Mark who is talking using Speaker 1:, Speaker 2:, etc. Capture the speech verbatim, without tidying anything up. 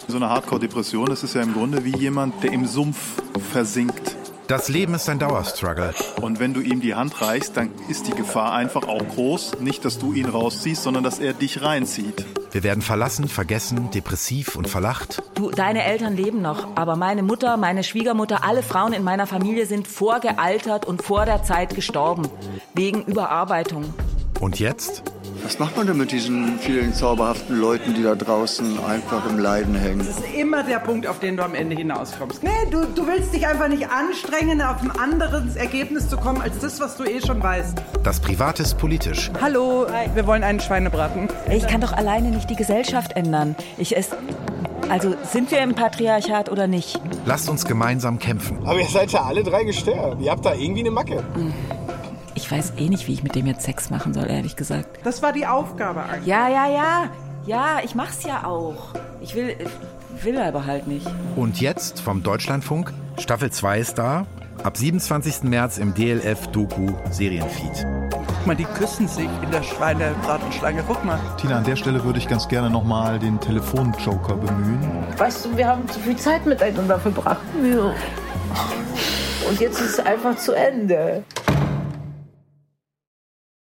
Speaker 1: So eine Hardcore-Depression, das ist ja im Grunde wie jemand, der im Sumpf versinkt.
Speaker 2: Das Leben ist ein Dauerstruggle.
Speaker 1: Und wenn du ihm die Hand reichst, dann ist die Gefahr einfach auch groß. Nicht, dass du ihn rausziehst, sondern dass er dich reinzieht.
Speaker 2: Wir werden verlassen, vergessen, depressiv und verlacht.
Speaker 3: Du, deine Eltern leben noch, aber meine Mutter, meine Schwiegermutter, alle Frauen in meiner Familie sind vorgealtert und vor der Zeit gestorben. Wegen Überarbeitung.
Speaker 2: Und jetzt?
Speaker 4: Was macht man denn mit diesen vielen zauberhaften Leuten, die da draußen einfach im Leiden hängen?
Speaker 5: Das ist immer der Punkt, auf den du am Ende hinauskommst. Nee, du, du willst dich einfach nicht anstrengen, auf ein anderes Ergebnis zu kommen, als das, was du eh schon weißt.
Speaker 2: Das Private ist politisch.
Speaker 5: Hallo, wir wollen einen Schweinebraten.
Speaker 3: Ich kann doch alleine nicht die Gesellschaft ändern. Ich es... Also, sind wir im Patriarchat oder nicht?
Speaker 2: Lasst uns gemeinsam kämpfen.
Speaker 6: Aber ihr seid ja alle drei gestört. Ihr habt da irgendwie eine Macke.
Speaker 3: Ich weiß eh nicht, wie ich mit dem jetzt Sex machen soll, ehrlich gesagt.
Speaker 5: Das war die Aufgabe eigentlich.
Speaker 3: Ja, ja, ja. Ja, ich mach's ja auch. Ich will, will aber halt nicht.
Speaker 2: Und jetzt vom Deutschlandfunk. Staffel zwei ist da. Ab siebenundzwanzigsten März im D L F-Doku-Serienfeed.
Speaker 5: Guck mal, die küssen sich in der Schweinebratenschlange. Guck mal.
Speaker 1: Tina, an der Stelle würde ich ganz gerne nochmal den Telefonjoker bemühen.
Speaker 7: Weißt du, wir haben zu viel Zeit miteinander verbracht. Und jetzt ist es einfach zu Ende.